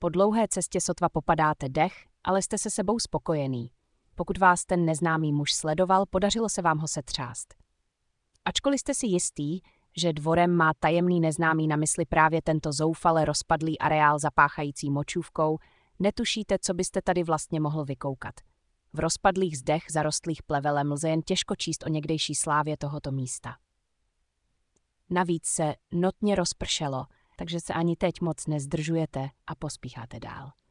Po dlouhé cestě sotva popadáte dech, ale jste se sebou spokojený. Pokud vás ten neznámý muž sledoval, podařilo se vám ho setřást. Ačkoliv jste si jistý, že dvorem má tajemný neznámý na mysli právě tento zoufale rozpadlý areál zapáchající močůvkou, netušíte, co byste tady vlastně mohl vykoukat. V rozpadlých zdech zarostlých plevelem lze jen těžko číst o někdejší slávě tohoto místa. Navíc se notně rozpršelo, takže se ani teď moc nezdržujete a pospícháte dál.